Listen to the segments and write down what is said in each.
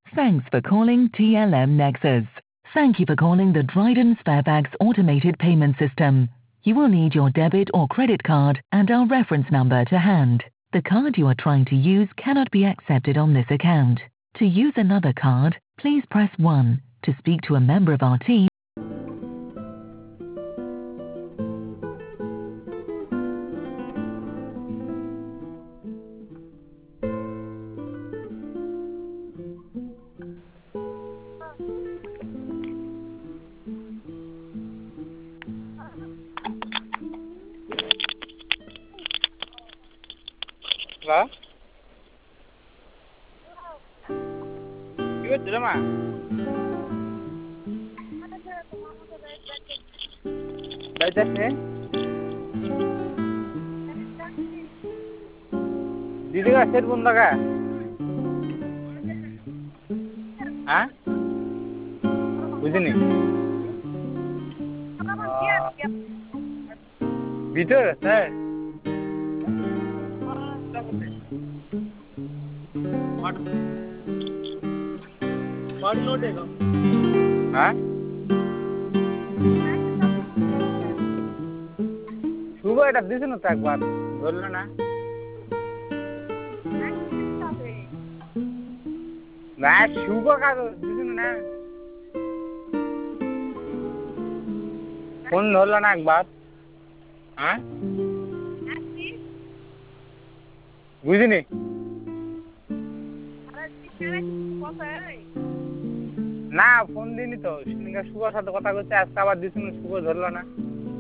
Thanks for calling TLM Nexus. Thank you for calling the Dryden Sparebags automated payment system. You will need your debit or credit card and our reference number to hand. The card you are trying to use cannot be accepted on this account. To use another card, please press 1. To speak to a member of our team, Hả? Chưa chứ mà. Đây chắc thế. Didi का set बंद लगा है? हाँ? बुझनी? भीतर है? बड़ी load है क्या? हाँ? सुबह এটা দিছ না তো একবার বললো না না শুভ কাজ দিছ না ফোন ধরলো না একবার হ্যাঁ বুঝিনি না ফোন দিইনি তো সেদিনকে শুভর সাথে কথা করতে আজকে আবার দিছ না শুভ ধরলো না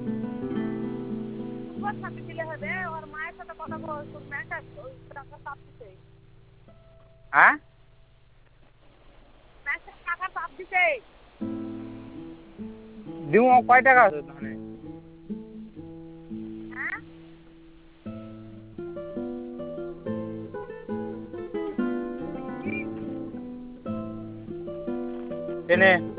শুভর সাথে দিলে হবে ওর মায়ের সাথে কথা বল তোর মেসেজ ওই টাকা চাপ দিতে হ্যাঁ মেসেজ টাকা চাপ দিতে দিও কয় টাকা আছে তাহলে হ্যাঁ কেনে